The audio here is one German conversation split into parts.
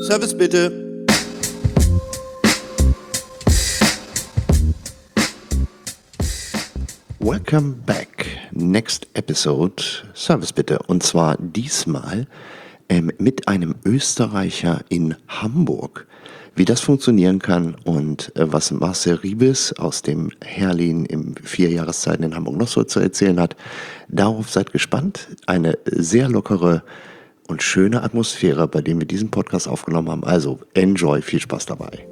Service bitte. Welcome back. Next episode. Service bitte. Und zwar diesmal mit einem Österreicher in Hamburg. Wie das funktionieren kann und was Marcel Riebes aus dem Herlin im 4 Jahreszeiten in Hamburg noch so zu erzählen hat, darauf seid gespannt. Eine sehr lockere und schöne Atmosphäre, bei dem wir diesen Podcast aufgenommen haben. Also enjoy, viel Spaß dabei.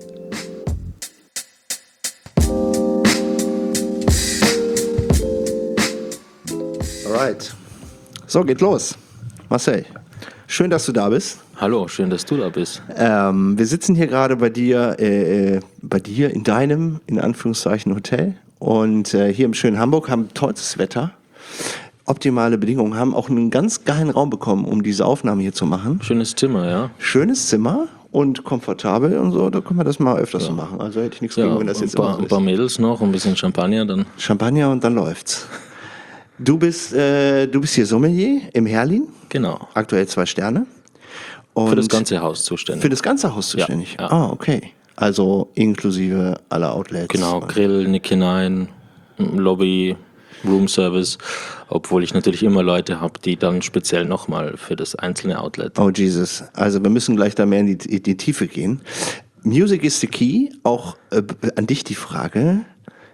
Alright, so geht los. Marcel, schön, dass du da bist. Hallo, schön, dass du da bist. Wir sitzen hier gerade bei dir in deinem, in Anführungszeichen, Hotel. Und hier im schönen Hamburg haben tolles Wetter, optimale Bedingungen, haben auch einen ganz geilen Raum bekommen, um diese Aufnahme hier zu machen. Schönes Zimmer, ja. Schönes Zimmer und komfortabel und so, da können wir das mal öfters so machen. Also hätte ich nichts gegen, wenn das jetzt immer so ist. Ein paar Mädels noch, ein bisschen Champagner dann. Champagner und dann läuft's. Du bist hier Sommelier im Herlin. Genau. Aktuell 2 Sterne. Und für das ganze Haus zuständig. Für das ganze Haus zuständig? Ja. Ah, okay. Also inklusive aller Outlets. Genau, Grill, Nick hinein, Lobby, Roomservice. Obwohl ich natürlich immer Leute habe, die dann speziell nochmal für das einzelne Outlet. Oh Jesus. Also wir müssen gleich da mehr in die Tiefe gehen. Music is the key. Auch an dich die Frage.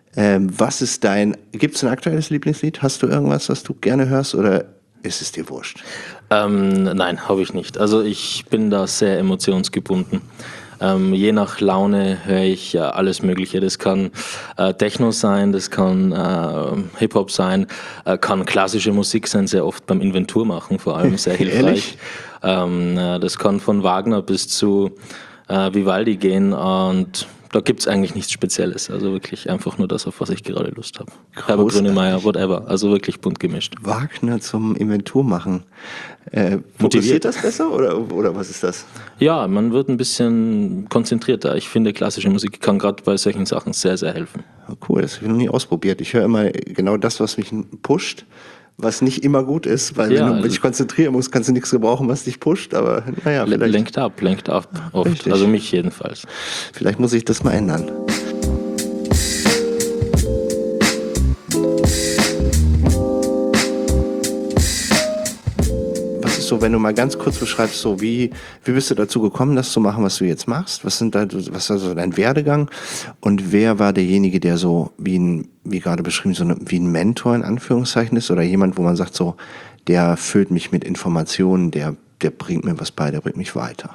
Gibt es ein aktuelles Lieblingslied? Hast du irgendwas, was du gerne hörst oder ist es dir wurscht? Nein, habe ich nicht. Also ich bin da sehr emotionsgebunden. Je nach Laune höre ich alles Mögliche. Das kann Techno sein, das kann Hip-Hop sein, kann klassische Musik sein, sehr oft beim Inventur machen, vor allem sehr hilfreich. Das kann von Wagner bis zu Vivaldi gehen und da gibt es eigentlich nichts Spezielles. Also wirklich einfach nur das, auf was ich gerade Lust habe. Herbert Grönemeyer, whatever. Also wirklich bunt gemischt. Wagner zum Inventur machen. Fokussiert das besser oder was ist das? Ja, man wird ein bisschen konzentrierter. Ich finde, klassische Musik kann gerade bei solchen Sachen sehr, sehr helfen. Oh, cool, das habe ich noch nie ausprobiert. Ich höre immer genau das, was mich pusht. Was nicht immer gut ist, weil wenn du dich konzentrieren musst, kannst du nichts gebrauchen, was dich pusht, aber naja, vielleicht. Lenkt ab, oft. Richtig. Also mich jedenfalls. Vielleicht muss ich das mal ändern. Was ist so, wenn du mal ganz kurz beschreibst, so wie bist du dazu gekommen, das zu machen, was du jetzt machst? Was war so dein Werdegang? Und wer war derjenige, der so wie gerade beschrieben, wie ein Mentor in Anführungszeichen ist oder jemand, wo man sagt, so, der füllt mich mit Informationen, der bringt mir was bei, der bringt mich weiter?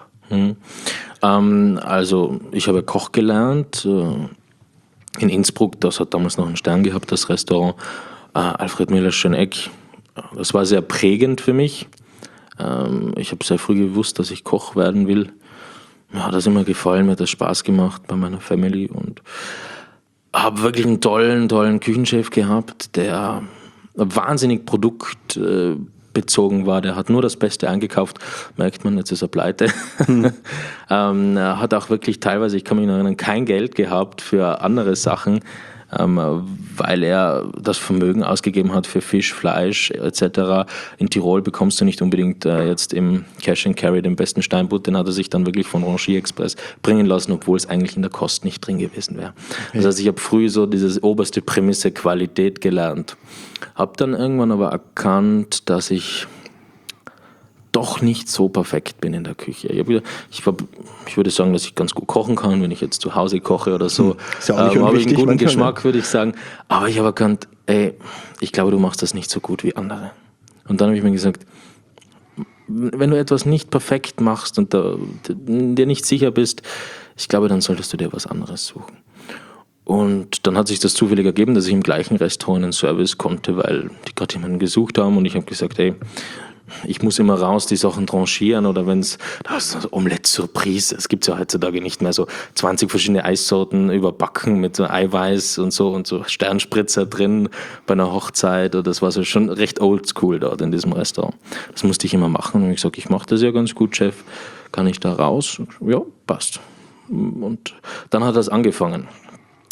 Also ich habe Koch gelernt in Innsbruck, das hat damals noch einen Stern gehabt, das Restaurant Alfred Müller-Schöneck. Das war sehr prägend für mich. Ich habe sehr früh gewusst, dass ich Koch werden will. Mir hat das immer gefallen, mir hat das Spaß gemacht bei meiner Family und habe wirklich einen tollen Küchenchef gehabt, der wahnsinnig produktbezogen war. Der hat nur das Beste eingekauft. Merkt man, jetzt ist er pleite. Er hat auch wirklich teilweise, ich kann mich noch erinnern, kein Geld gehabt für andere Sachen, weil er das Vermögen ausgegeben hat für Fisch, Fleisch etc. In Tirol bekommst du nicht unbedingt jetzt im Cash and Carry den besten Steinbutt, den hat er sich dann wirklich von Rangier Express bringen lassen, obwohl es eigentlich in der Kost nicht drin gewesen wäre. Das heißt, ich habe früh so diese oberste Prämisse Qualität gelernt. Habe dann irgendwann aber erkannt, dass ich doch nicht so perfekt bin in der Küche. Ich würde sagen, dass ich ganz gut kochen kann, wenn ich jetzt zu Hause koche oder so. Ist ja auch nicht habe ich einen guten manchmal, Geschmack, würde ich sagen. Aber ich habe erkannt, ich glaube, du machst das nicht so gut wie andere. Und dann habe ich mir gesagt, wenn du etwas nicht perfekt machst und dir nicht sicher bist, ich glaube, dann solltest du dir was anderes suchen. Und dann hat sich das zufällig ergeben, dass ich im gleichen Restaurant einen Service konnte, weil die gerade jemanden gesucht haben und ich habe gesagt, ich muss immer raus, die Sachen tranchieren oder wenn es, das ist Omelette Surprise, es gibt ja heutzutage nicht mehr so 20 verschiedene Eissorten überbacken mit so Eiweiß und so Sternspritzer drin bei einer Hochzeit oder das war so schon recht oldschool dort in diesem Restaurant. Das musste ich immer machen und ich gesagt, ich mache das ja ganz gut, Chef, kann ich da raus? Ja, passt. Und dann hat das angefangen.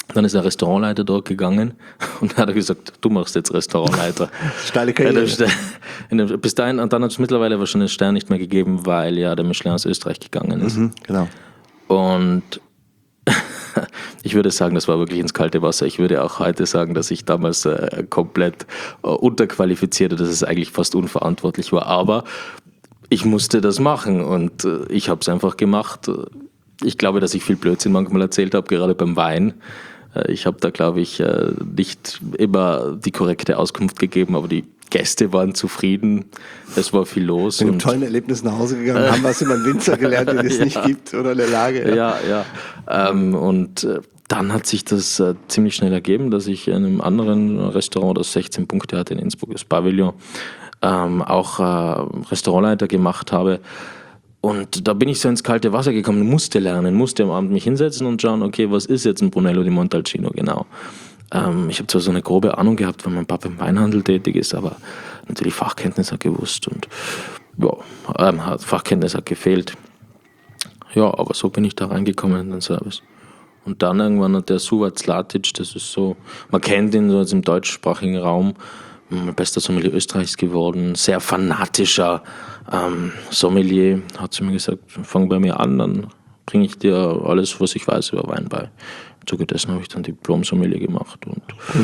Dann ist der Restaurantleiter dort gegangen und hat gesagt, du machst jetzt Restaurantleiter. Steile Karriere. Bis dahin, und dann hat es mittlerweile aber schon den Stern nicht mehr gegeben, weil ja der Michelin aus Österreich gegangen ist. Genau. Und ich würde sagen, das war wirklich ins kalte Wasser. Ich würde auch heute sagen, dass ich damals komplett unterqualifiziert, dass es eigentlich fast unverantwortlich war. Aber ich musste das machen und ich habe es einfach gemacht. Ich glaube, dass ich viel Blödsinn manchmal erzählt habe, gerade beim Wein. Ich habe da, glaube ich, nicht immer die korrekte Auskunft gegeben, aber die Gäste waren zufrieden. Es war viel los. Mit einem tollen Erlebnis nach Hause gegangen, haben was über einen Winzer gelernt, den es nicht gibt oder eine Lage. Ja. Und dann hat sich das ziemlich schnell ergeben, dass ich in einem anderen Restaurant, das 16 Punkte hatte in Innsbruck, das Pavillon, auch Restaurantleiter gemacht habe. Und da bin ich so ins kalte Wasser gekommen, musste lernen, musste am Abend mich hinsetzen und schauen, okay, was ist jetzt ein Brunello di Montalcino genau? Ich habe zwar so eine grobe Ahnung gehabt, weil mein Papa im Weinhandel tätig ist, aber natürlich Fachkenntnis hat gewusst und ja, Fachkenntnis hat gefehlt. Ja, aber so bin ich da reingekommen in den Service. Und dann irgendwann hat der Suvac Zlatic, das ist so, man kennt ihn so jetzt im deutschsprachigen Raum, bester Sommelier Österreichs geworden, sehr fanatischer Sommelier, hat zu mir gesagt, fang bei mir an, dann bringe ich dir alles, was ich weiß über Wein bei. Im Zuge dessen habe ich dann Diplom-Sommelier gemacht und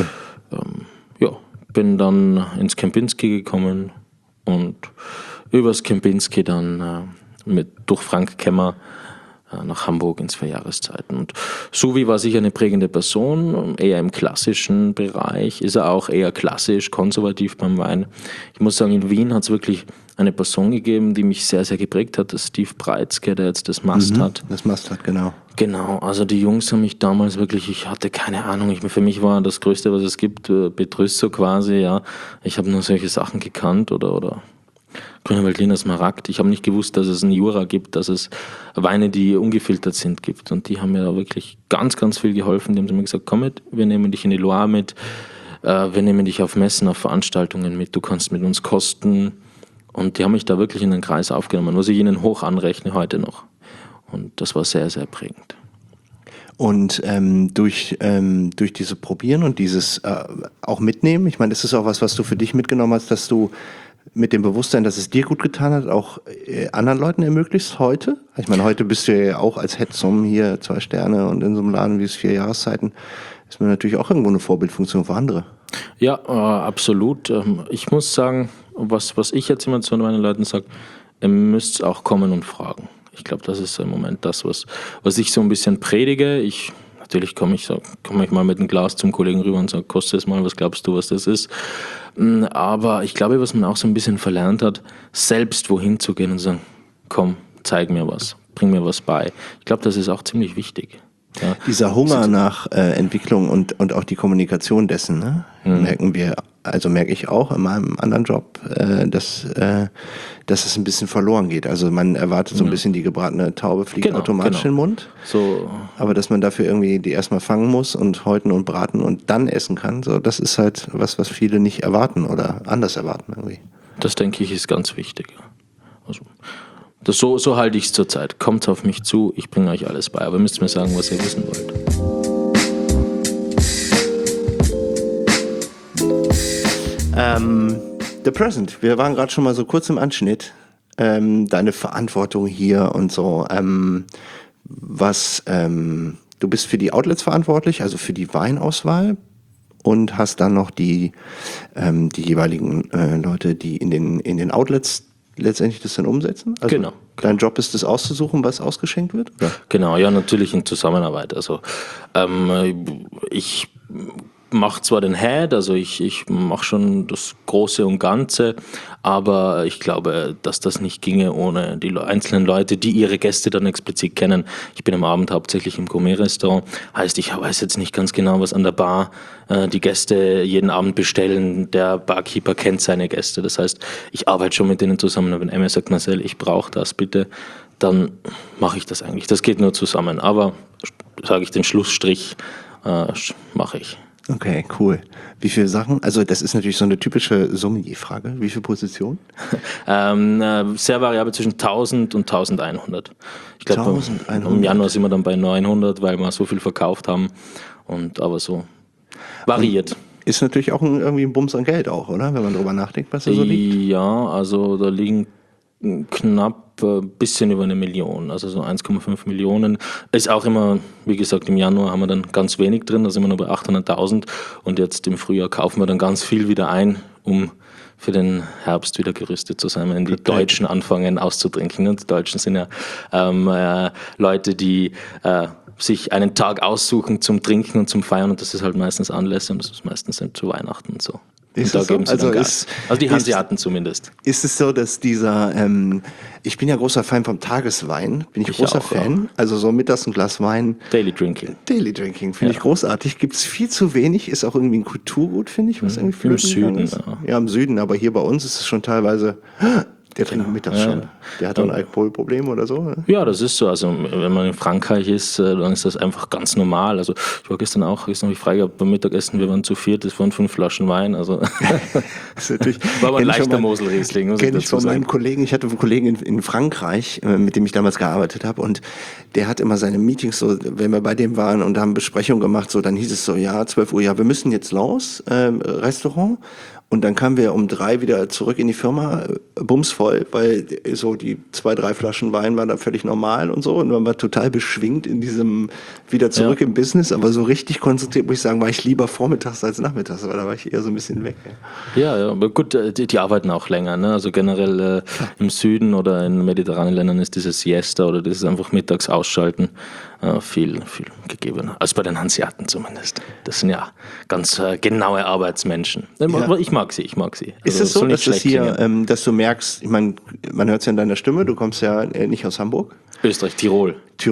bin dann ins Kempinski gekommen und übers Kempinski dann durch Frank Kemmer nach Hamburg ins Verjahreszeiten. Und Suvi war sicher eine prägende Person, eher im klassischen Bereich, ist er auch eher klassisch, konservativ beim Wein. Ich muss sagen, in Wien hat es wirklich eine Person gegeben, die mich sehr, sehr geprägt hat, das Steve Breitzke, der jetzt das Mast hat. Das Mast hat, genau. Genau, also die Jungs haben mich damals wirklich, ich hatte keine Ahnung, für mich war das Größte, was es gibt, Petrüsso quasi, ja. Ich habe nur solche Sachen gekannt oder Grüner Veltliner Smaragd. Ich habe nicht gewusst, dass es einen Jura gibt, dass es Weine, die ungefiltert sind, gibt. Und die haben mir da wirklich ganz, ganz viel geholfen. Die haben mir gesagt, komm mit, wir nehmen dich in die Loire mit, wir nehmen dich auf Messen, auf Veranstaltungen mit, du kannst mit uns kosten. Und die haben mich da wirklich in den Kreis aufgenommen, was ich ihnen hoch anrechne heute noch. Und das war sehr, sehr prägend. Und durch diese Probieren und dieses auch Mitnehmen, ich meine, das ist auch was du für dich mitgenommen hast, dass du mit dem Bewusstsein, dass es dir gut getan hat, auch anderen Leuten ermöglicht heute? Ich meine, heute bist du ja auch als Head-Som hier 2 Sterne und in so einem Laden wie es 4 Jahreszeiten ist mir natürlich auch irgendwo eine Vorbildfunktion für andere. Ja, absolut. Ich muss sagen, was ich jetzt immer zu meinen Leuten sage, ihr müsst auch kommen und fragen. Ich glaube, das ist im Moment das, was ich so ein bisschen predige. Natürlich komme ich mal mit einem Glas zum Kollegen rüber und sage, kostet es mal, was glaubst du, was das ist? Aber ich glaube, was man auch so ein bisschen verlernt hat, selbst wohin zu gehen und sagen, komm, zeig mir was, bring mir was bei. Ich glaube, das ist auch ziemlich wichtig. Ja. Dieser Hunger nach Entwicklung und auch die Kommunikation dessen, ne? Merke ich auch in meinem anderen Job, dass es ein bisschen verloren geht. Also man erwartet so ein bisschen, die gebratene Taube fliegt automatisch in den Mund. So. Aber dass man dafür irgendwie die erstmal fangen muss und häuten und braten und dann essen kann, so das ist halt was viele nicht erwarten oder anders erwarten irgendwie. Das denke ich ist ganz wichtig. Also, so halte ich es zurzeit. Kommt auf mich zu, ich bringe euch alles bei. Aber ihr müsst mir sagen, was ihr wissen wollt. The Present. Wir waren gerade schon mal so kurz im Anschnitt. Deine Verantwortung hier und so. Du bist für die Outlets verantwortlich, also für die Weinauswahl und hast dann noch die jeweiligen Leute, die in den Outlets letztendlich das dann umsetzen? Also genau. Dein Job ist es auszusuchen, was ausgeschenkt wird? Oder? Genau, ja, natürlich in Zusammenarbeit. Also ich mache zwar den Head, also ich mache schon das Große und Ganze, aber ich glaube, dass das nicht ginge ohne die einzelnen Leute, die ihre Gäste dann explizit kennen. Ich bin am Abend hauptsächlich im Gourmet-Restaurant, heißt, ich weiß jetzt nicht ganz genau, was an der Bar die Gäste jeden Abend bestellen. Der Barkeeper kennt seine Gäste, das heißt, ich arbeite schon mit denen zusammen. Und wenn Emma sagt, Marcel, ich brauche das bitte, dann mache ich das eigentlich. Das geht nur zusammen, aber sage ich den Schlussstrich, mache ich. Okay, cool. Wie viele Sachen? Also das ist natürlich so eine typische Sommelier-Frage. Wie viele Positionen? Sehr variabel zwischen 1000 und 1100. Ich glaube, im Januar sind wir dann bei 900, weil wir so viel verkauft haben. aber so variiert. Ist natürlich auch irgendwie ein Bums an Geld auch, oder? Wenn man drüber nachdenkt, was da so liegt. Ja, also da liegen knapp ein bisschen über 1 Million, also so 1,5 Millionen. Ist auch immer, wie gesagt, im Januar haben wir dann ganz wenig drin, da sind wir nur bei 800.000 und jetzt im Frühjahr kaufen wir dann ganz viel wieder ein, um für den Herbst wieder gerüstet zu sein, wenn die Deutschen anfangen auszutrinken. Und die Deutschen sind ja Leute, die sich einen Tag aussuchen zum Trinken und zum Feiern und das ist halt meistens Anlässe und das ist meistens zu Weihnachten und so. Ist und da so? geben sie dann Gas. Also die Hanseaten zumindest. Ist es so, dass dieser, ich bin ja großer Fan vom Tageswein, bin ich großer Fan, also so mittags ein Glas Wein. Daily Drinking. Daily Drinking, finde ich großartig. Gibt es viel zu wenig, ist auch irgendwie ein Kulturgut, finde ich, was irgendwie im Süden ist. Ja, im Süden, aber hier bei uns ist es schon teilweise, der trinkt mittags schon. Der hat doch ein Alkoholproblem oder so. Ne? Ja, das ist so. Also wenn man in Frankreich ist, dann ist das einfach ganz normal. Also ich war gestern habe ich frei gehabt beim Mittagessen, wir waren zu viert, es waren 5 Flaschen Wein. Also das ist war aber ein leichter Moselriesling. Kenne ich von meinem Kollegen. Ich hatte einen Kollegen in Frankreich, mit dem ich damals gearbeitet habe und der hat immer seine Meetings so, wenn wir bei dem waren und haben Besprechungen gemacht, so dann hieß es so, ja, 12 Uhr, ja, wir müssen jetzt los, Restaurant. Und dann kamen wir um 3 wieder zurück in die Firma, bumsvoll, weil so die 2, 3 Flaschen Wein waren da völlig normal und so. Und man war total beschwingt in diesem wieder zurück im Business, aber so richtig konzentriert, muss ich sagen, war ich lieber vormittags als nachmittags, weil da war ich eher so ein bisschen weg. Ja, aber gut, die arbeiten auch länger, ne? Also generell im Süden oder in mediterranen Ländern ist dieses Siesta oder dieses einfach mittags ausschalten viel gegebener. Also bei den Hanseaten zumindest. Das sind ja ganz genaue Arbeitsmenschen. Ich mag sie. Also ist es so, dass es hier, dass du merkst, ich meine, man hört es ja in deiner Stimme, du kommst ja nicht aus Hamburg. Österreich, Tirol.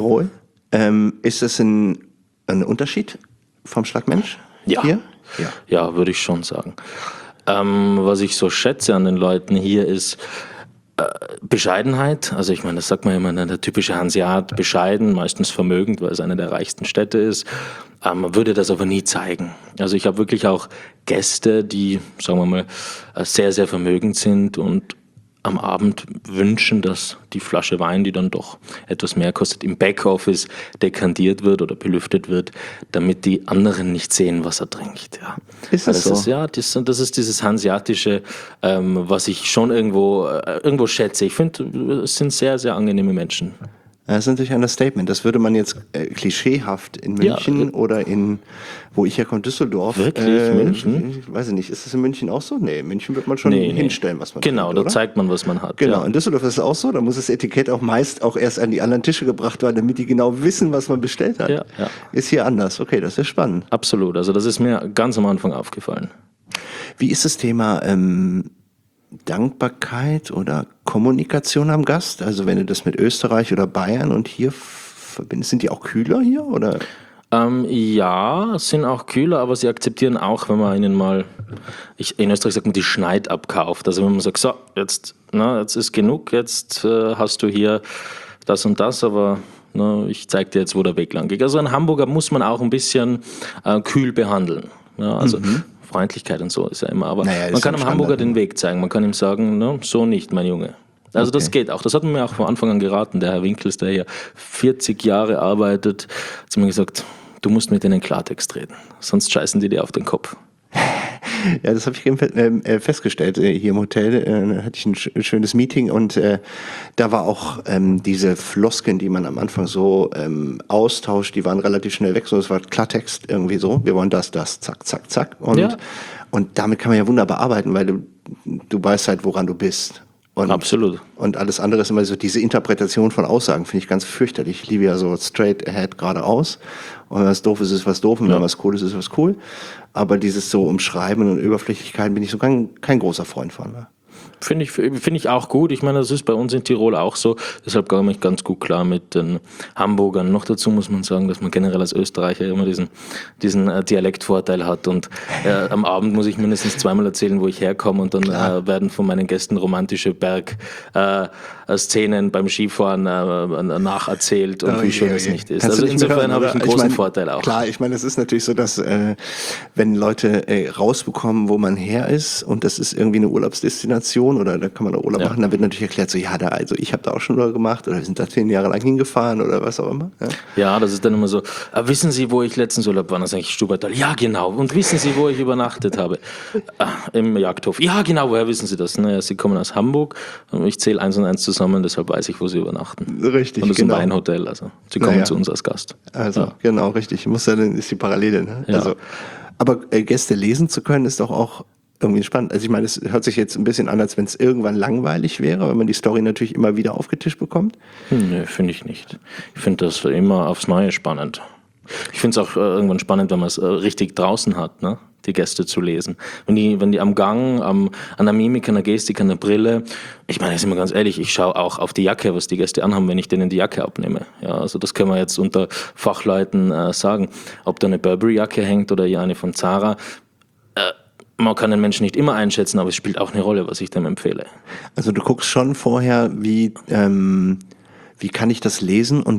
Ist das ein Unterschied vom Schlagmensch? Ja. Hier? Ja, würde ich schon sagen. Was ich so schätze an den Leuten hier ist Bescheidenheit. Also ich meine, das sagt man immer, der typische Hanseat, bescheiden, meistens vermögend, weil es eine der reichsten Städte ist. Man würde das aber nie zeigen. Also ich habe wirklich auch Gäste, die, sagen wir mal, sehr, sehr vermögend sind und am Abend wünschen, dass die Flasche Wein, die dann doch etwas mehr kostet, im Backoffice dekantiert wird oder belüftet wird, damit die anderen nicht sehen, was er trinkt. Ja. Ist das so? Das ist dieses Hanseatische, was ich schon irgendwo schätze. Ich finde, es sind sehr, sehr angenehme Menschen. Das ist natürlich ein Understatement. Das würde man jetzt klischeehaft in München oder in, wo ich herkomme, Düsseldorf. Wirklich? München? Ich weiß nicht, ist das in München auch so? Nee, in München wird man schon hinstellen, was man Genau, trinkt, da oder? zeigt man, was man hat. Genau, ja. in Düsseldorf ist es auch so. Da muss das Etikett auch meist auch erst an die anderen Tische gebracht werden, damit die genau wissen, was man bestellt hat. Ja. Ist hier anders. Okay, das ist spannend. Absolut. Also das ist mir ganz am Anfang aufgefallen. Wie ist das Thema Dankbarkeit oder Kommunikation am Gast? Also wenn du das mit Österreich oder Bayern und hier verbindest, sind die auch kühler hier oder? Ja, sind auch kühler, aber sie akzeptieren auch, wenn man ihnen mal, in Österreich sagt man, die Schneid abkauft. Also wenn man sagt, so, jetzt ist genug, jetzt hast du hier das und das, aber ich zeig dir jetzt, wo der Weg lang geht. Also einen Hamburger muss man auch ein bisschen kühl behandeln. Ja, also Freundlichkeit und so ist ja immer, aber man kann einem Hamburger den Weg zeigen. Man kann ihm sagen, so nicht, mein Junge. Also das geht auch. Das hat mir auch von Anfang an geraten. Der Herr Winkels, der hier 40 Jahre arbeitet, hat zu mir gesagt, du musst mit denen Klartext reden, sonst scheißen die dir auf den Kopf. Ja, das habe ich eben festgestellt. Hier im Hotel hatte ich ein schönes Meeting und da war auch diese Floskeln, die man am Anfang so austauscht, die waren relativ schnell weg. So, es war Klartext irgendwie so. Wir wollen das, zack, zack, zack. Und damit kann man ja wunderbar arbeiten, weil du weißt halt, woran du bist. Absolut. Und alles andere ist immer so, diese Interpretation von Aussagen finde ich ganz fürchterlich. Ich liebe ja so straight ahead geradeaus. Und wenn was doof ist, ist was doof. Und wenn was cool ist, ist was cool. Aber dieses so Umschreiben und Überflüssigkeiten bin ich so kein großer Freund von. Ne? Finde ich auch gut. Ich meine, das ist bei uns in Tirol auch so. Deshalb komme ich ganz gut klar mit den Hamburgern. Noch dazu muss man sagen, dass man generell als Österreicher immer diesen Dialektvorteil hat. Und am Abend muss ich mindestens zweimal erzählen, wo ich herkomme. Und dann werden von meinen Gästen romantische Bergszenen beim Skifahren nacherzählt und wie schön es nicht ist. Kannst also insofern habe ich einen großen Vorteil auch. Klar, ich meine, es ist natürlich so, dass wenn Leute rausbekommen, wo man her ist und das ist irgendwie eine Urlaubsdestination, Moderation oder da kann man auch Urlaub Ja. machen, dann wird natürlich erklärt, so ja, also ich habe da auch schon Urlaub gemacht oder wir sind da 10 Jahre lang hingefahren oder was auch immer. Ja. Ja, das ist dann immer so, wissen Sie, wo ich letztens Urlaub war? Dann sage ich Stubaital. Ja, genau. Und wissen Sie, wo ich übernachtet habe? Im Jagdhof. Ja, genau. Woher wissen Sie das? Naja, Sie kommen aus Hamburg. Ich zähle 1 und 1 zusammen, deshalb weiß ich, wo Sie übernachten. Richtig, und das genau. ist ein Weinhotel. Also Sie kommen zu uns als Gast. Also, genau, richtig. Ist die Parallele. Ne? Ja. Also, aber Gäste lesen zu können, ist doch auch irgendwie spannend. Also ich meine, es hört sich jetzt ein bisschen an, als wenn es irgendwann langweilig wäre, wenn man die Story natürlich immer wieder aufgetischt bekommt. Nö, finde ich nicht. Ich finde das immer aufs Neue spannend. Ich finde es auch irgendwann spannend, wenn man es richtig draußen hat, ne? Die Gäste zu lesen. Wenn die am Gang, an der Mimik, an der Gestik, an der Brille, ich meine, jetzt sind wir ganz ehrlich, ich schaue auch auf die Jacke, was die Gäste anhaben, wenn ich denen die Jacke abnehme. Ja, also das können wir jetzt unter Fachleuten sagen. Ob da eine Burberry-Jacke hängt oder ja eine von Zara, man kann den Menschen nicht immer einschätzen, aber es spielt auch eine Rolle, was ich dem empfehle. Also du guckst schon vorher, wie kann ich das lesen und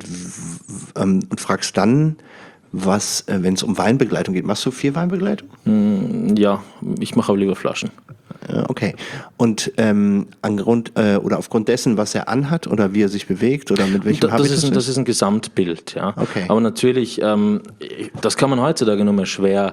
fragst dann, was, wenn es um Weinbegleitung geht. Machst du viel Weinbegleitung? Ja, ich mache aber lieber Flaschen. Okay. Und aufgrund dessen, was er anhat oder wie er sich bewegt oder mit welchem Habitus? Das ist ein Gesamtbild, ja. Okay. Aber natürlich, das kann man heutzutage nur mehr schwer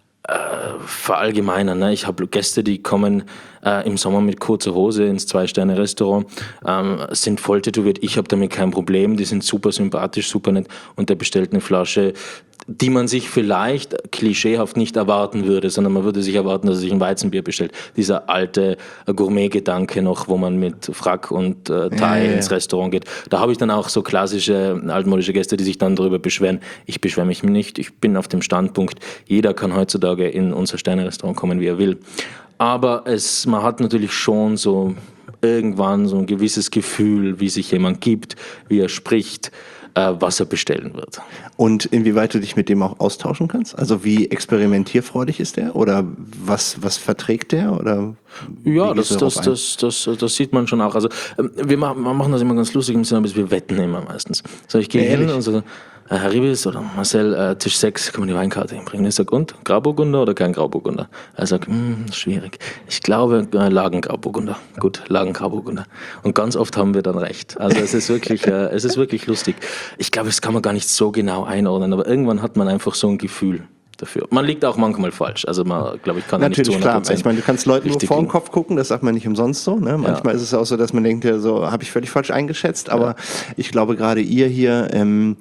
verallgemeinern. Ne? Ich habe Gäste, die kommen im Sommer mit kurzer Hose ins 2-Sterne-Restaurant, sind voll tätowiert. Ich habe damit kein Problem. Die sind super sympathisch, super nett. Und der bestellt eine Flasche, die man sich vielleicht klischeehaft nicht erwarten würde, sondern man würde sich erwarten, dass er sich ein Weizenbier bestellt. Dieser alte Gourmet-Gedanke noch, wo man mit Frack und Tie ins Restaurant geht. Da habe ich dann auch so klassische altmodische Gäste, die sich dann darüber beschweren. Ich beschwere mich nicht. Ich bin auf dem Standpunkt, jeder kann heutzutage in unser Sterne-Restaurant kommen, wie er will. Aber man hat natürlich schon so irgendwann so ein gewisses Gefühl, wie sich jemand gibt, wie er spricht, was er bestellen wird. Und inwieweit du dich mit dem auch austauschen kannst? Also wie experimentierfreudig ist der? Oder was verträgt der? Oder ja, das sieht man schon auch. Also wir machen das immer ganz lustig im Sinne, wir wetten immer meistens. So, ich gehe hin und so, Herr Ribis oder Marcel, Tisch 6, kann man die Weinkarte hinbringen? Ich sage, und? Grauburgunder oder kein Grauburgunder? Er sagt, schwierig. Ich glaube, Lagengrauburgunder. Gut, Lagengrauburgunder. Und ganz oft haben wir dann recht. Also es ist wirklich lustig. Ich glaube, das kann man gar nicht so genau einordnen, aber irgendwann hat man einfach so ein Gefühl dafür. Man liegt auch manchmal falsch. Also man, glaube ich, kann natürlich nicht zu 100% klar. Ich meine, du kannst Leuten nur vor den liegen. Kopf gucken, das sagt man nicht umsonst so. Ne? Manchmal ist es auch so, dass man denkt, ja, so habe ich völlig falsch eingeschätzt. Aber ich glaube, gerade ihr hier im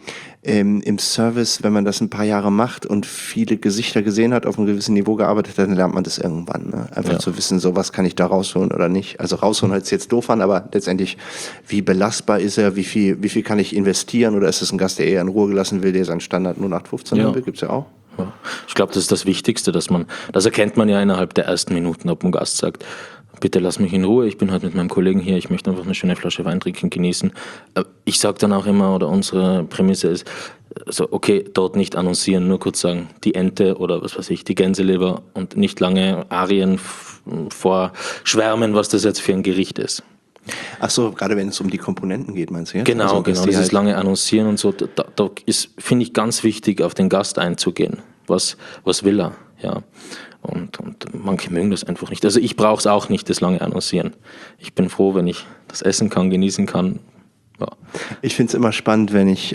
Service, wenn man das ein paar Jahre macht und viele Gesichter gesehen hat, auf einem gewissen Niveau gearbeitet hat, dann lernt man das irgendwann. Ne? Einfach zu wissen, so was kann ich da rausholen oder nicht. Also rausholen hört sich jetzt doof an, aber letztendlich, wie belastbar ist er, wie viel kann ich investieren oder ist es ein Gast, der eher in Ruhe gelassen will, der seinen Standard 0815 haben will, gibt's ja auch. Ja. Ich glaube, das ist das Wichtigste, das erkennt man ja innerhalb der ersten Minuten, ob ein Gast sagt, bitte lass mich in Ruhe, ich bin heute mit meinem Kollegen hier, ich möchte einfach eine schöne Flasche Wein trinken, genießen. Ich sage dann auch immer, oder unsere Prämisse ist, so, okay, dort nicht annoncieren, nur kurz sagen, die Ente oder was weiß ich, die Gänseleber und nicht lange Arien vorschwärmen, was das jetzt für ein Gericht ist. Ach so, gerade wenn es um die Komponenten geht, meinst du jetzt? Genau, also, genau. Dieses lange Annoncieren und so, da ist, finde ich, ganz wichtig, auf den Gast einzugehen. Was will er? Ja. Und manche mögen das einfach nicht. Also ich brauche es auch nicht, das lange Annoncieren. Ich bin froh, wenn ich das essen kann, genießen kann. Ja. Ich finde es immer spannend, wenn ich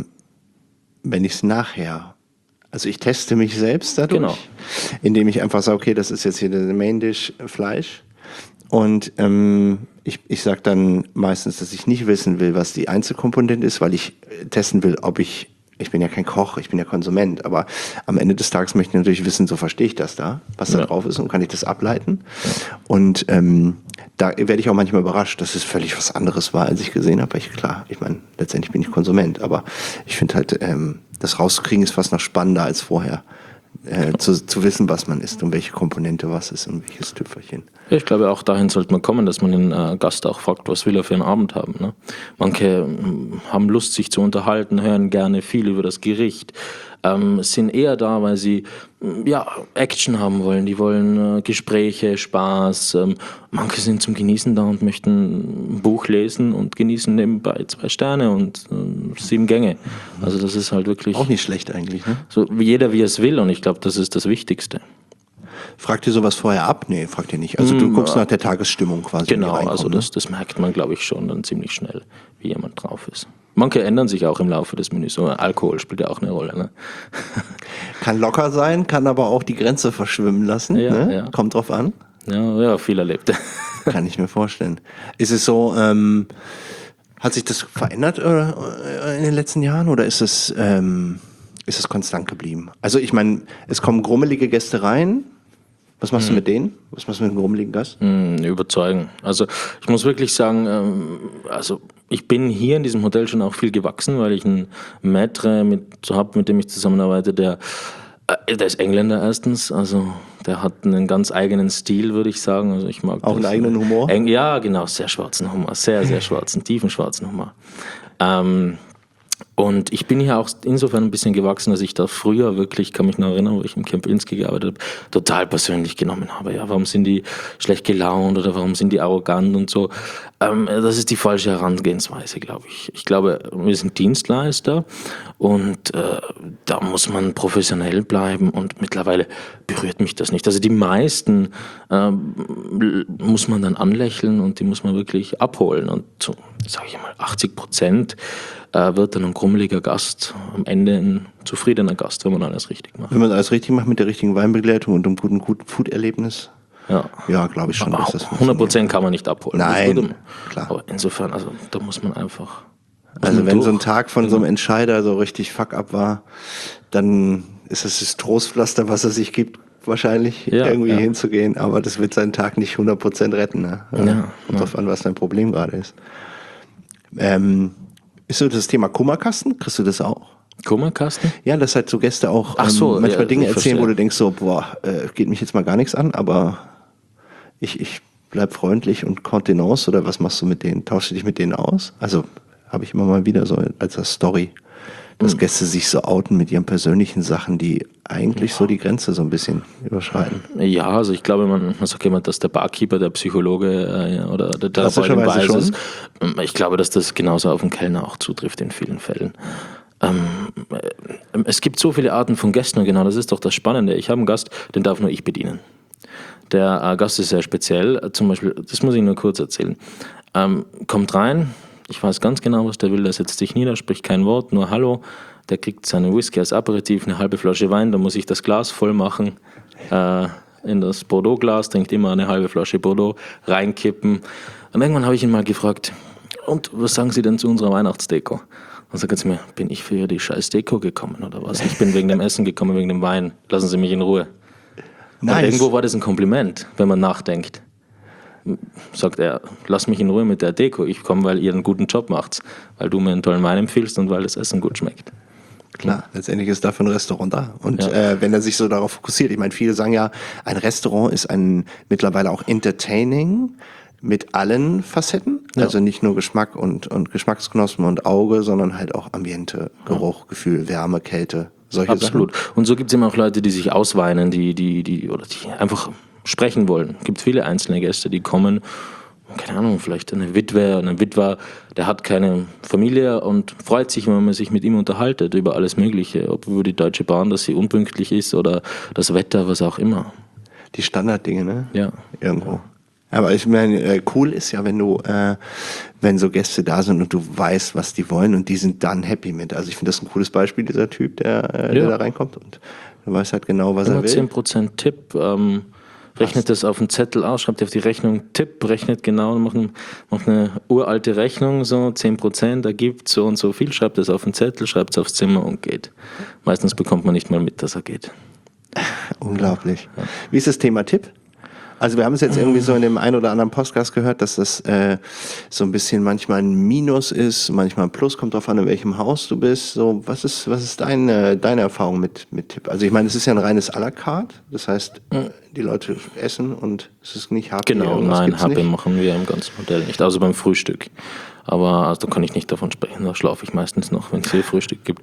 es nachher, also ich teste mich selbst dadurch, indem ich einfach sage, okay, das ist jetzt hier der Main Dish Fleisch. Und ich sage dann meistens, dass ich nicht wissen will, was die Einzelkomponente ist, weil ich testen will, ob ich bin ja kein Koch, ich bin ja Konsument, aber am Ende des Tages möchte ich natürlich wissen, so verstehe ich das da, was da drauf ist und kann ich das ableiten. Ja. Und da werde ich auch manchmal überrascht, dass es völlig was anderes war, als ich gesehen habe. Ich meine, letztendlich bin ich Konsument, aber ich finde halt, das rauszukriegen ist fast noch spannender als vorher. Zu wissen, was man isst und welche Komponente was ist und welches Tüpfelchen. Ja, ich glaube, auch dahin sollte man kommen, dass man den Gast auch fragt, was will er für einen Abend haben. Ne? Manche haben Lust, sich zu unterhalten, hören gerne viel über das Gericht, sind eher da, weil sie Action haben wollen. Die wollen Gespräche, Spaß. Manche sind zum Genießen da und möchten ein Buch lesen und genießen nebenbei 2 Sterne und 7 Gänge. Also das ist halt wirklich... Auch nicht schlecht eigentlich, ne? So jeder, wie er es will, und ich glaube, das ist das Wichtigste. Fragt ihr sowas vorher ab? Nee, fragt ihr nicht. Also du guckst nach der Tagesstimmung quasi. Genau, also das merkt man, glaube ich, schon dann ziemlich schnell, wie jemand drauf ist. Manche ändern sich auch im Laufe des Menüs. Alkohol spielt ja auch eine Rolle. Ne? Kann locker sein, kann aber auch die Grenze verschwimmen lassen. Ja, ne? ja. Kommt drauf an. Ja, viel erlebt. Kann ich mir vorstellen. Ist es so, hat sich das verändert in den letzten Jahren oder ist es konstant geblieben? Also ich meine, es kommen grummelige Gäste rein. Was machst du mit denen? Was machst du mit einem grummeligen Gast? Überzeugen. Also ich muss wirklich sagen, also ich bin hier in diesem Hotel schon auch viel gewachsen, weil ich einen Maître mit dem ich zusammenarbeite, der ist Engländer erstens, also der hat einen ganz eigenen Stil, würde ich sagen. Also ich mag auch einen eigenen Humor? Ja, genau, sehr schwarzen Humor, sehr, sehr schwarzen, tiefen schwarzen Humor. Und ich bin hier auch insofern ein bisschen gewachsen, dass ich da früher wirklich, kann mich noch erinnern, wo ich im Kempinski gearbeitet habe, total persönlich genommen habe. Ja, warum sind die schlecht gelaunt oder warum sind die arrogant und so. Das ist die falsche Herangehensweise, glaube ich. Ich glaube, wir sind Dienstleister und da muss man professionell bleiben und mittlerweile berührt mich das nicht. Also die meisten muss man dann anlächeln und die muss man wirklich abholen und so, sage ich mal, 80% wird dann ein grummeliger Gast, am Ende ein zufriedener Gast, wenn man alles richtig macht. Wenn man alles richtig macht mit der richtigen Weinbegleitung und einem guten Food-Erlebnis? Ja, glaube ich schon. Dass das 100% kann man nicht abholen. Nein, klar. Aber insofern, also da muss man einfach... Also wenn so ein Tag von so einem Entscheider so richtig fuck-up war, dann ist es das Trostpflaster, was er sich gibt, wahrscheinlich irgendwie hinzugehen. Aber das wird seinen Tag nicht 100% retten. Ne? Kommt drauf an, was dein Problem gerade ist. Ist so das Thema Kummerkasten? Kriegst du das auch? Kummerkasten? Ja, dass halt so Gäste auch manchmal Dinge erzählen, wo du denkst so, geht mich jetzt mal gar nichts an, aber ich bleib freundlich und Kontenance oder was machst du mit denen? Tauschst du dich mit denen aus? Also habe ich immer mal wieder so als Story, dass Gäste sich so outen mit ihren persönlichen Sachen, die eigentlich so die Grenze so ein bisschen überschreiten. Ja, also ich glaube, man sagt immer, dass der Barkeeper, der Psychologe oder der Therapeut weiß ist. Ich glaube, dass das genauso auf den Kellner auch zutrifft in vielen Fällen. Es gibt so viele Arten von Gästen und genau das ist doch das Spannende. Ich habe einen Gast, den darf nur ich bedienen. Der Gast ist sehr speziell, zum Beispiel, das muss ich nur kurz erzählen. Kommt rein, ich weiß ganz genau, was der will, der setzt sich nieder, spricht kein Wort, nur Hallo. Der kriegt seinen Whisky als Aperitif, eine halbe Flasche Wein, da muss ich das Glas voll machen, in das Bordeaux-Glas, trinkt immer eine halbe Flasche Bordeaux, reinkippen. Und irgendwann habe ich ihn mal gefragt, und was sagen Sie denn zu unserer Weihnachtsdeko? Und sagt er zu mir, bin ich für die scheiß Deko gekommen oder was? Ich bin wegen dem Essen gekommen, wegen dem Wein, lassen Sie mich in Ruhe. Nice. Und irgendwo war das ein Kompliment, wenn man nachdenkt. Sagt er, lass mich in Ruhe mit der Deko, ich komme, weil ihr einen guten Job macht, weil du mir einen tollen Wein empfiehlst und weil das Essen gut schmeckt. Klar, letztendlich ist dafür ein Restaurant da. Und wenn er sich so darauf fokussiert, ich meine, viele sagen ja, ein Restaurant ist mittlerweile auch entertaining mit allen Facetten, also nicht nur Geschmack und Geschmacksknospen und Auge, sondern halt auch Ambiente, Geruch, Gefühl, Wärme, Kälte, solche Absolut. Sachen. Und so gibt es immer auch Leute, die sich ausweinen, die einfach sprechen wollen. Es gibt viele einzelne Gäste, die kommen, keine Ahnung, vielleicht eine Witwe, ein Witwer, der hat keine Familie und freut sich, wenn man sich mit ihm unterhaltet über alles Mögliche, ob über die Deutsche Bahn, dass sie unpünktlich ist oder das Wetter, was auch immer. Die Standarddinge, ne? Ja. Irgendwo. Aber ich meine, cool ist ja, wenn so Gäste da sind und du weißt, was die wollen und die sind dann happy mit. Also ich finde das ein cooles Beispiel, dieser Typ, der da reinkommt und du weißt halt genau, was er will. 10% Tipp, rechnet das auf den Zettel aus, schreibt auf die Rechnung Tipp, rechnet genau, macht eine uralte Rechnung, so 10% ergibt so und so viel, schreibt das auf den Zettel, schreibt es aufs Zimmer und geht. Meistens bekommt man nicht mal mit, dass er geht. Unglaublich. Ja. Wie ist das Thema Tipp? Also wir haben es jetzt irgendwie so in dem einen oder anderen Podcast gehört, dass das so ein bisschen manchmal ein Minus ist, manchmal ein Plus, kommt drauf an, in welchem Haus du bist. So, was ist deine Erfahrung mit Tipp? Also ich meine, es ist ja ein reines à la carte, das heißt, die Leute essen und es ist nicht HP. Genau, nein, HP machen wir im ganzen Modell nicht, also beim Frühstück. Aber also, da kann ich nicht davon sprechen, da schlafe ich meistens noch, wenn es hier Frühstück gibt.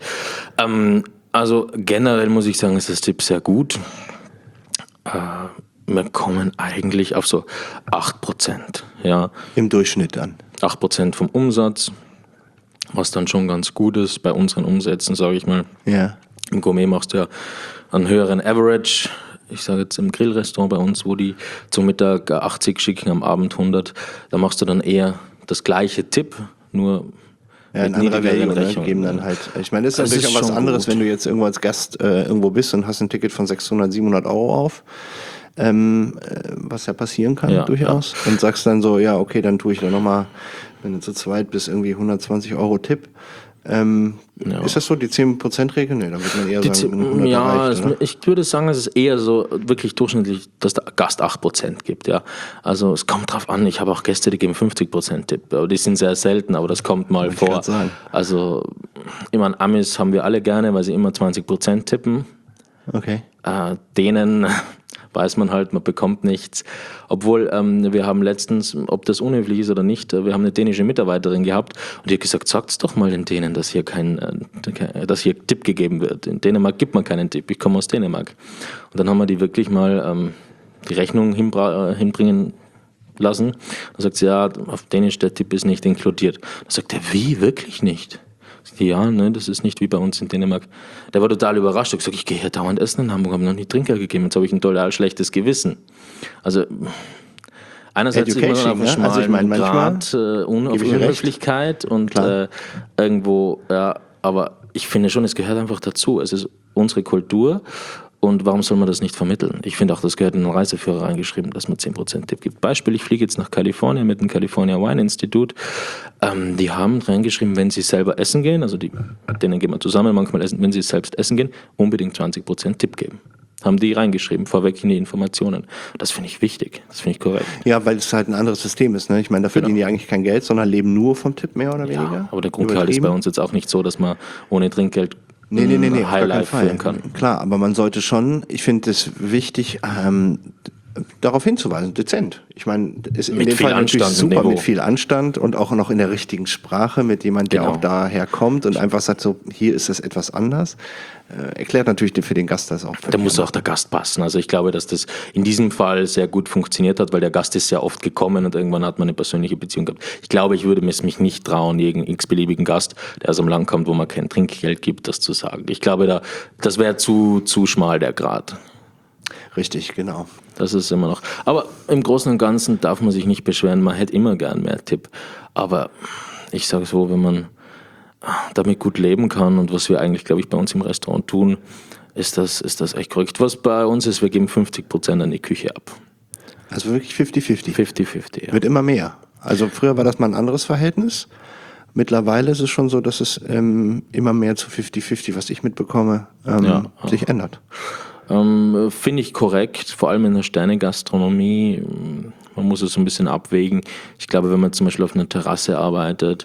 Also generell muss ich sagen, ist das Tipp sehr gut. Wir kommen eigentlich auf so 8%. Ja. Im Durchschnitt dann. 8% vom Umsatz, was dann schon ganz gut ist bei unseren Umsätzen, sage ich mal. Ja. Im Gourmet machst du ja einen höheren Average. ich sage jetzt im Grillrestaurant bei uns, wo die zum Mittag 80 schicken, am Abend 100, da machst du dann eher das gleiche Tipp, nur Ja, in mit anderer niedrigeren Regel, ne? Rechnungen. Geben dann halt, ich meine, das ist Das natürlich ist auch was schon anderes, gut. wenn du jetzt irgendwo als Gast irgendwo bist und hast ein Ticket von 600, 700 Euro auf, was ja passieren kann Ja, durchaus, und sagst dann so, ja, okay, dann tue ich da nochmal, wenn du zu zweit bist, irgendwie 120 Euro Tipp. Ist das so, die 10%-Regel? Nee, dann wird man eher sagen, 100 Ja, reicht, oder? ich würde sagen, es ist eher so wirklich durchschnittlich, dass der Gast 8% gibt. Ja. Also es kommt drauf an, ich habe auch Gäste, die geben 50% Tipp, aber die sind sehr selten, aber das kommt mal Wollte ich vor. grad sagen. Also immer Amis haben wir alle gerne, weil sie immer 20% tippen. Okay. Denen weiß man halt, man bekommt nichts. Obwohl, wir haben letztens, ob das unhöflich ist oder nicht, wir haben eine dänische Mitarbeiterin gehabt und die hat gesagt, sagt's doch mal den Dänen, dass hier dass hier Tipp gegeben wird. In Dänemark gibt man keinen Tipp, ich komme aus Dänemark. Und dann haben wir die wirklich mal die Rechnung hinbringen lassen. Dann sagt sie, ja, auf Dänisch, der Tipp ist nicht inkludiert. Dann sagt er, wie, wirklich nicht? Ja, ne, das ist nicht wie bei uns in Dänemark. Der war total überrascht. Er hat gesagt, ich gehe hier dauernd essen in Hamburg, habe noch nie Trinker gegeben. Jetzt habe ich ein total schlechtes Gewissen. Also einerseits ist man dann auf einem Education, ne? Also ich meine, schmalen manchmal Grad auf gebe ich dir recht. Unhöflichkeit und irgendwo, ja, aber ich finde schon, es gehört einfach dazu. Es ist unsere Kultur. Und warum soll man das nicht vermitteln? Ich finde auch, das gehört in den Reiseführer reingeschrieben, dass man 10% Tipp gibt. Beispiel, ich fliege jetzt nach Kalifornien mit dem California Wine Institute. Die haben reingeschrieben, wenn sie selber essen gehen, also denen gehen wir zusammen manchmal essen, wenn sie selbst essen gehen, unbedingt 20% Tipp geben. Haben die reingeschrieben, vorweg in die Informationen. Das finde ich wichtig, das finde ich korrekt. Ja, weil es halt ein anderes System ist. Ne? Ich meine, da verdienen die eigentlich kein Geld, sondern leben nur vom Tipp, mehr oder weniger. Ja, aber der Grundgehalt ist bei uns jetzt auch nicht so, dass man ohne Trinkgeld Nee, auf gar keinen Highlife Fall. führen kann. Klar, aber man sollte schon, ich finde es wichtig, darauf hinzuweisen, dezent. Ich meine, ist in Mit dem viel Fall natürlich Anstand im super, Niveau. mit viel Anstand und auch noch in der richtigen Sprache, mit jemand, der Genau. auch daher kommt und einfach sagt so, hier ist es etwas anders. Erklärt natürlich für den Gast das auch. Da muss auch der Gast passen. Also ich glaube, dass das in diesem Fall sehr gut funktioniert hat, weil der Gast ist sehr oft gekommen und irgendwann hat man eine persönliche Beziehung gehabt. Ich glaube, ich würde es mich nicht trauen, jeden x-beliebigen Gast, der aus einem Land kommt, wo man kein Trinkgeld gibt, das zu sagen. Ich glaube, das wäre zu schmal der Grat. Richtig, genau. Das ist immer noch. Aber im Großen und Ganzen darf man sich nicht beschweren. Man hätte immer gern mehr Tipp. Aber ich sage so, wenn man damit gut leben kann und was wir eigentlich, glaube ich, bei uns im Restaurant tun, ist das echt korrekt. Was bei uns ist, wir geben 50% an die Küche ab. Also wirklich 50-50. 50-50, ja. Wird immer mehr. Also früher war das mal ein anderes Verhältnis. Mittlerweile ist es schon so, dass es immer mehr zu 50-50, was ich mitbekomme, sich ändert. Finde ich korrekt, vor allem in der Sterne-Gastronomie. Man muss es so ein bisschen abwägen. Ich glaube, wenn man zum Beispiel auf einer Terrasse arbeitet,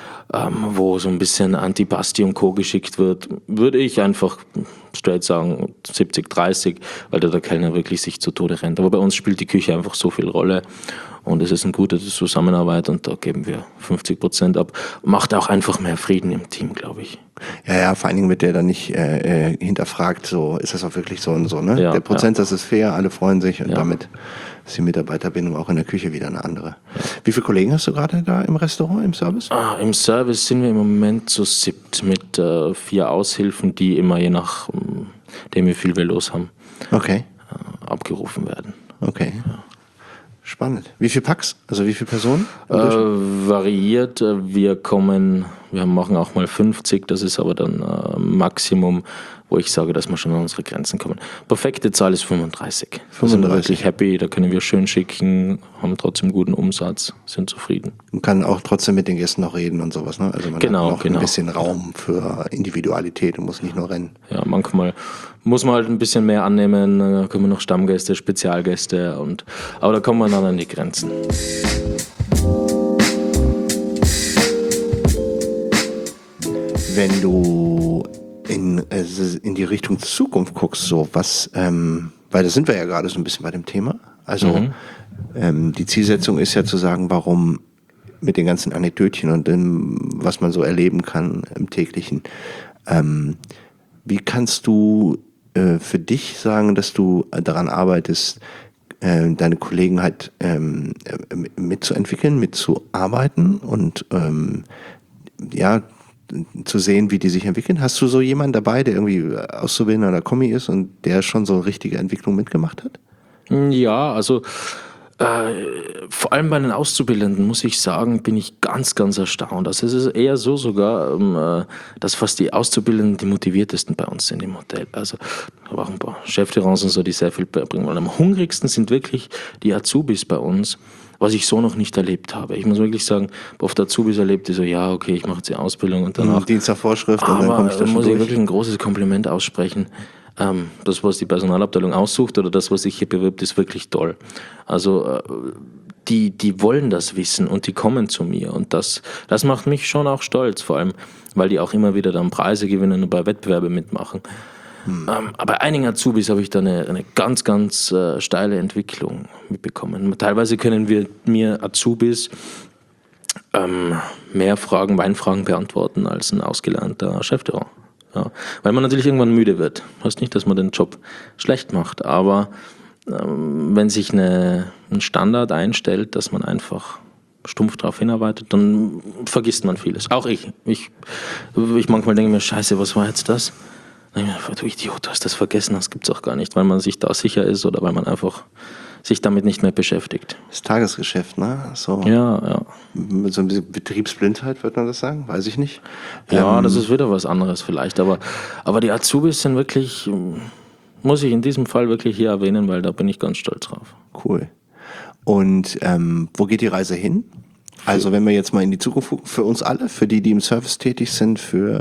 wo so ein bisschen Antipasti und Co. geschickt wird, würde ich einfach straight sagen 70-30, weil da der Kellner wirklich sich zu Tode rennt. Aber bei uns spielt die Küche einfach so viel Rolle und es ist eine gute Zusammenarbeit und da geben wir 50% ab. Macht auch einfach mehr Frieden im Team, glaube ich. Ja, vor allen Dingen wird der dann nicht hinterfragt, so ist das auch wirklich so und so. Ne? Ja, der Prozentsatz ist fair, alle freuen sich und Ja. damit ist die Mitarbeiterbindung auch in der Küche wieder eine andere. Wie viele Kollegen hast du gerade da im Restaurant, im Service? Im Service sind wir im Moment zu 7 mit 4 Aushilfen, die immer je nach dem, wie viel wir los haben, Okay, abgerufen werden. okay. Spannend. Wie viel Packs? Also wie viele Personen? Variiert. Wir machen auch mal 50, das ist aber dann Maximum, wo ich sage, dass wir schon an unsere Grenzen kommen. Perfekte Zahl ist 35. Da sind wir 35. wirklich happy, da können wir schön schicken, haben trotzdem guten Umsatz, sind zufrieden. Man kann auch trotzdem mit den Gästen noch reden und sowas. Ne? Also man Genau, hat noch genau. ein bisschen Raum für Individualität und muss nicht nur rennen. Ja, manchmal muss man halt ein bisschen mehr annehmen, da kommen noch Stammgäste, Spezialgäste, aber da kommen wir dann an die Grenzen. Wenn du in die Richtung Zukunft guckst, so was, weil da sind wir ja gerade so ein bisschen bei dem Thema. Also die Zielsetzung ist ja zu sagen, warum mit den ganzen Anekdötchen und dem, was man so erleben kann im täglichen. Wie kannst du für dich sagen, dass du daran arbeitest, deine Kollegen halt mitzuentwickeln, mitzuarbeiten und ja, zu sehen, wie die sich entwickeln? Hast du so jemanden dabei, der irgendwie Auszubildender oder Kommi ist und der schon so richtige Entwicklung mitgemacht hat? Ja, also vor allem bei den Auszubildenden, muss ich sagen, bin ich ganz, ganz erstaunt. Also es ist eher so sogar, dass fast die Auszubildenden die motiviertesten bei uns sind im Hotel. Also aber auch ein paar Chefterrans und so, die sehr viel beibringen wollen. Am hungrigsten sind wirklich die Azubis bei uns, was ich so noch nicht erlebt habe. Ich muss wirklich sagen, oft Azubis erlebt, die so, ja, okay, ich mache jetzt die Ausbildung und danach. Dienst nach Vorschrift und dann komme Aber ich da da schon muss ich durch. wirklich ein großes Kompliment aussprechen. Das, was die Personalabteilung aussucht oder das, was sich hier bewirbt, ist wirklich toll. Also die wollen das wissen und die kommen zu mir. Und das macht mich schon auch stolz, vor allem, weil die auch immer wieder dann Preise gewinnen und bei Wettbewerben mitmachen. Aber bei einigen Azubis habe ich da eine ganz, ganz steile Entwicklung mitbekommen. Teilweise können wir mir Azubis mehr Fragen, Weinfragen beantworten als ein ausgelernter Chefterrand. Ja, weil man natürlich irgendwann müde wird. Heißt nicht, dass man den Job schlecht macht, aber wenn sich ein Standard einstellt, dass man einfach stumpf darauf hinarbeitet, dann vergisst man vieles. Auch ich. Ich manchmal denke mir, scheiße, was war jetzt das? Dann denke ich mir, du Idiot, du hast das vergessen, das gibt's auch gar nicht, weil man sich da sicher ist oder weil man einfach sich damit nicht mehr beschäftigt. Das Tagesgeschäft, ne? So. Ja. Mit so ein bisschen Betriebsblindheit, würde man das sagen? Weiß ich nicht. Ja, das ist wieder was anderes vielleicht, aber die Azubis sind wirklich, muss ich in diesem Fall wirklich hier erwähnen, weil da bin ich ganz stolz drauf. Cool. Und wo geht die Reise hin? Also wenn wir jetzt mal in die Zukunft gucken, für uns alle, für die im Service tätig sind,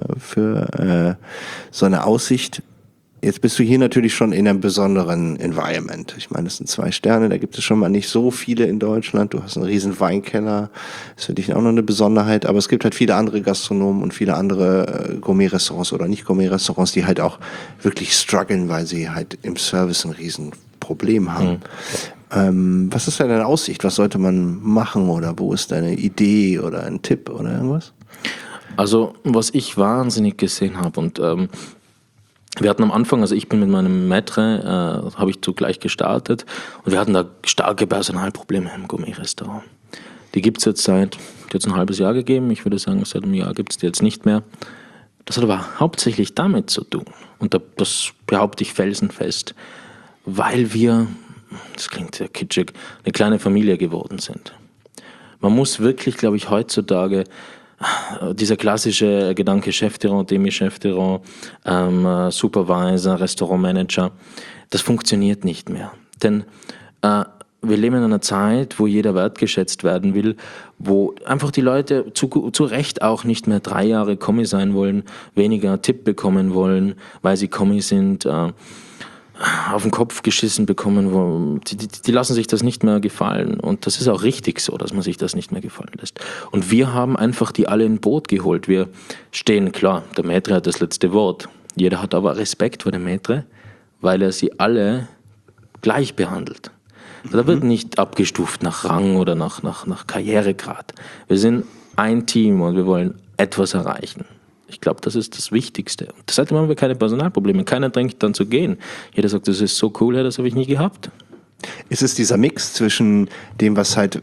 für so eine Aussicht. Jetzt bist du hier natürlich schon in einem besonderen Environment. Ich meine, das sind 2 Sterne, da gibt es schon mal nicht so viele in Deutschland. Du hast einen riesen Weinkeller, das ist für dich auch noch eine Besonderheit. Aber es gibt halt viele andere Gastronomen und viele andere Gourmet-Restaurants oder nicht Gourmet-Restaurants, die halt auch wirklich strugglen, weil sie halt im Service ein riesen Problem haben. Was ist deine Aussicht? Was sollte man machen oder wo ist deine Idee oder ein Tipp oder irgendwas? Also was ich wahnsinnig gesehen habe und wir hatten am Anfang, also ich bin mit meinem Maître, habe ich zugleich gestartet und wir hatten da starke Personalprobleme im Gourmet-Restaurant. Die gibt es jetzt seit ein halbes Jahr gegeben, ich würde sagen, seit einem Jahr gibt es die jetzt nicht mehr. Das hat aber hauptsächlich damit zu tun und das behaupte ich felsenfest, weil wir, das klingt sehr kitschig, eine kleine Familie geworden sind. Man muss wirklich, glaube ich, heutzutage dieser klassische Gedanke Chefterrand, Demi-Chefterrand, Supervisor, Restaurantmanager, das funktioniert nicht mehr. Denn wir leben in einer Zeit, wo jeder wertgeschätzt werden will, wo einfach die Leute zu Recht auch nicht mehr 3 Jahre Kommi sein wollen, weniger Tipp bekommen wollen, weil sie Kommi sind, auf den Kopf geschissen bekommen, die lassen sich das nicht mehr gefallen. Und das ist auch richtig so, dass man sich das nicht mehr gefallen lässt. Und wir haben einfach die alle in Boot geholt. Wir stehen, klar, der Maître hat das letzte Wort. Jeder hat aber Respekt vor dem Maître, weil er sie alle gleich behandelt. Da wird nicht abgestuft nach Rang oder nach Karrieregrad. Wir sind ein Team und wir wollen etwas erreichen. Ich glaube, das ist das Wichtigste. Und seitdem haben wir keine Personalprobleme. Keiner drängt dann zu gehen. Jeder sagt, das ist so cool, das habe ich nie gehabt. Ist es dieser Mix zwischen dem, was halt,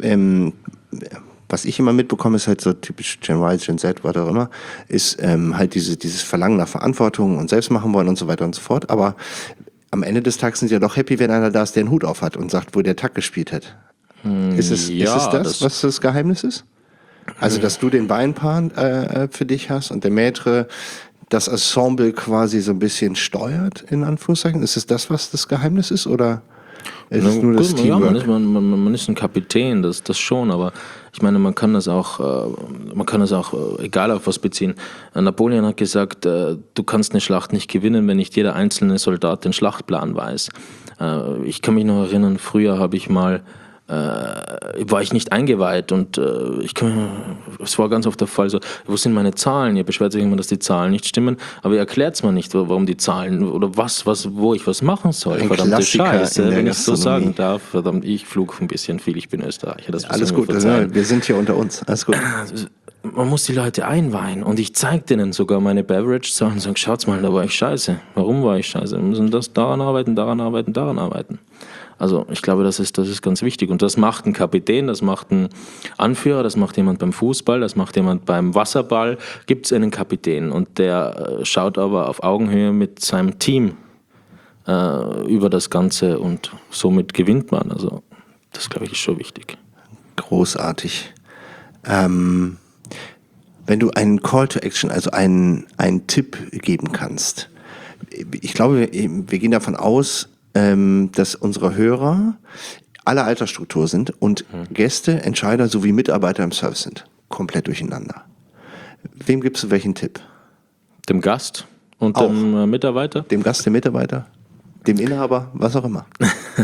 was ich immer mitbekomme, ist halt so typisch Gen Y, Gen Z, was auch immer, ist halt dieses Verlangen nach Verantwortung und selbst machen wollen und so weiter und so fort. Aber am Ende des Tages sind sie ja doch happy, wenn einer da ist, der einen Hut auf hat und sagt, wo der Takt gespielt hat. Ist es das, was das Geheimnis ist? Also, dass du den Weinplan für dich hast und der Maître das Ensemble quasi so ein bisschen steuert, in Anführungszeichen. Ist es das, was das Geheimnis ist, oder ist es nur das Teamwork? Ja, man ist ein Kapitän, das schon, aber ich meine, man kann das auch, egal auf was beziehen. Napoleon hat gesagt, du kannst eine Schlacht nicht gewinnen, wenn nicht jeder einzelne Soldat den Schlachtplan weiß. Ich kann mich noch erinnern, früher habe ich mal war ich nicht eingeweiht und es war ganz oft der Fall so, wo sind meine Zahlen? Ihr beschwert sich immer, dass die Zahlen nicht stimmen, aber ihr erklärt es mir nicht, warum die Zahlen oder wo ich was machen soll. Ein Verdammte Klassiker Scheiße, wenn ich so Gastronomie. sagen darf. Verdammt, ich flug ein bisschen viel, ich bin Österreicher. Das Alles gut, wir sind hier unter uns. Alles gut. Man muss die Leute einweihen und ich zeige denen sogar meine Beverage-Zahlen und sage, schaut's mal, da war ich scheiße. Warum war ich scheiße? Wir müssen daran arbeiten. Also ich glaube, das ist ganz wichtig. Und das macht ein Kapitän, das macht ein Anführer, das macht jemand beim Fußball, das macht jemand beim Wasserball. Gibt es einen Kapitän und der schaut aber auf Augenhöhe mit seinem Team über das Ganze und somit gewinnt man. Also das, glaube ich, ist schon wichtig. Großartig. Wenn du einen Call to Action, also einen Tipp geben kannst. Ich glaube, wir gehen davon aus, dass unsere Hörer aller Altersstruktur sind und Gäste, Entscheider sowie Mitarbeiter im Service sind. Komplett durcheinander. Wem gibst du welchen Tipp? Dem Gast und Auch. dem Mitarbeiter? Dem Gast, dem Mitarbeiter, dem Inhaber, was auch immer.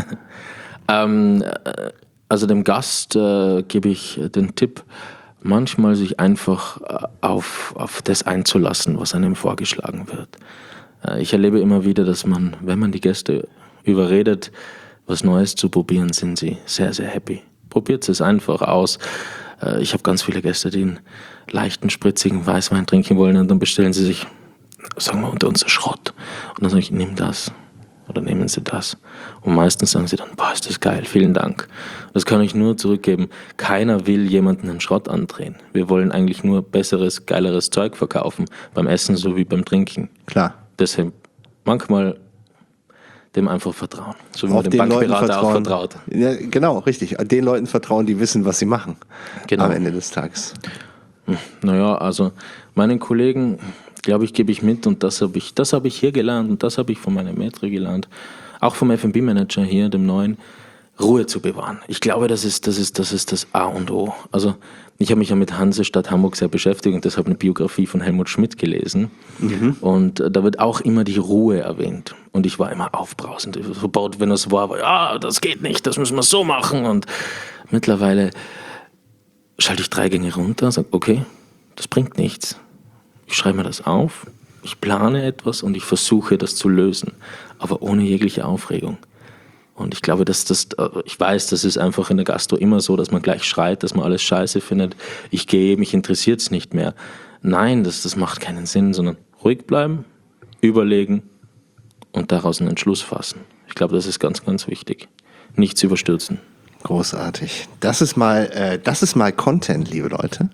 Also dem Gast gebe ich den Tipp, manchmal sich einfach auf das einzulassen, was einem vorgeschlagen wird. Ich erlebe immer wieder, dass man, wenn man die Gäste überredet, was Neues zu probieren, sind sie sehr, sehr happy. Probiert es einfach aus. Ich habe ganz viele Gäste, die einen leichten, spritzigen Weißwein trinken wollen und dann bestellen sie sich, sagen wir, unter uns Schrott. Und dann sage ich, nimm das oder nehmen Sie das. Und meistens sagen sie dann, boah, ist das geil, vielen Dank. Das kann ich nur zurückgeben. Keiner will jemanden einen Schrott andrehen. Wir wollen eigentlich nur besseres, geileres Zeug verkaufen, beim Essen sowie beim Trinken. Klar. Deshalb manchmal dem einfach vertrauen. So wie man Auch dem den Leuten Bankberater auch vertraut. Ja, genau, richtig. Den Leuten vertrauen, die wissen, was sie machen. Genau. Am Ende des Tages. Naja, also meinen Kollegen, glaube ich, gebe ich mit und das habe ich hier gelernt und das habe ich von meinem Maitre gelernt. Auch vom F&B-Manager hier, dem neuen, Ruhe zu bewahren. Ich glaube, das ist das A und O. Also ich habe mich ja mit Hansestadt Hamburg sehr beschäftigt und deshalb eine Biografie von Helmut Schmidt gelesen. Und da wird auch immer die Ruhe erwähnt. Und ich war immer aufbrausend. Sobald, wenn das war, ja, das geht nicht, das müssen wir so machen. Und mittlerweile schalte ich 3 Gänge runter und sage, okay, das bringt nichts. Ich schreibe mir das auf, ich plane etwas und ich versuche, das zu lösen. Aber ohne jegliche Aufregung. Und ich glaube, ich weiß, das ist einfach in der Gastro immer so, dass man gleich schreit, dass man alles scheiße findet. Ich gehe, mich interessiert es nicht mehr. Nein, das macht keinen Sinn, sondern ruhig bleiben, überlegen und daraus einen Entschluss fassen. Ich glaube, das ist ganz, ganz wichtig. Nichts überstürzen. Großartig. Das ist mal Content, liebe Leute.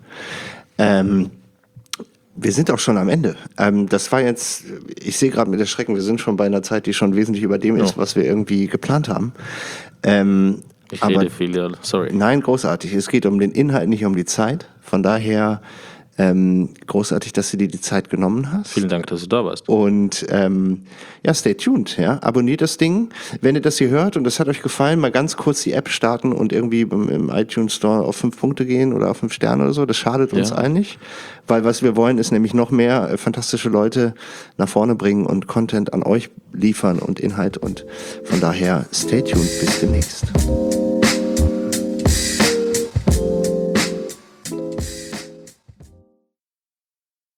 Wir sind auch schon am Ende. Das war jetzt, ich sehe gerade mit Erschrecken, wir sind schon bei einer Zeit, die schon wesentlich über dem ist, was wir irgendwie geplant haben. Ich rede viel, ja, sorry. Nein, großartig. Es geht um den Inhalt, nicht um die Zeit. Von daher großartig, dass du dir die Zeit genommen hast. Vielen Dank, dass du da warst. Und ja, stay tuned. Ja? Abonniert das Ding. Wenn ihr das hier hört und es hat euch gefallen, mal ganz kurz die App starten und irgendwie im iTunes Store auf 5 Punkte gehen oder auf 5 Sterne oder so. Das schadet uns allen nicht. Weil was wir wollen, ist nämlich noch mehr fantastische Leute nach vorne bringen und Content an euch liefern und Inhalt. Und von daher stay tuned. Bis demnächst.